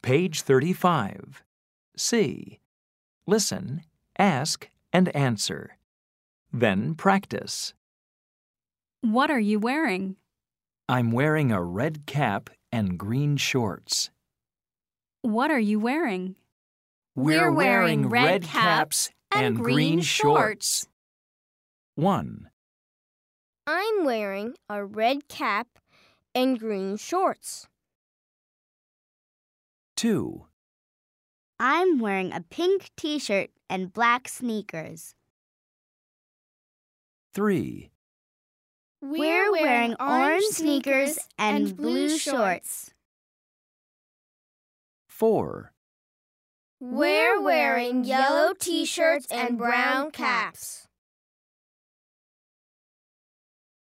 Page 35. C. Listen, ask, and answer. Then practice. What are you wearing? I'm wearing a red cap and green shorts. What are you wearing? We're wearing red caps and green shorts. 1, I'm wearing a red cap and green shorts. 2, I'm wearing a pink t-shirt and black sneakers. 3, We're wearing orange sneakers and blue shorts. 4, We're wearing yellow t-shirts and brown caps.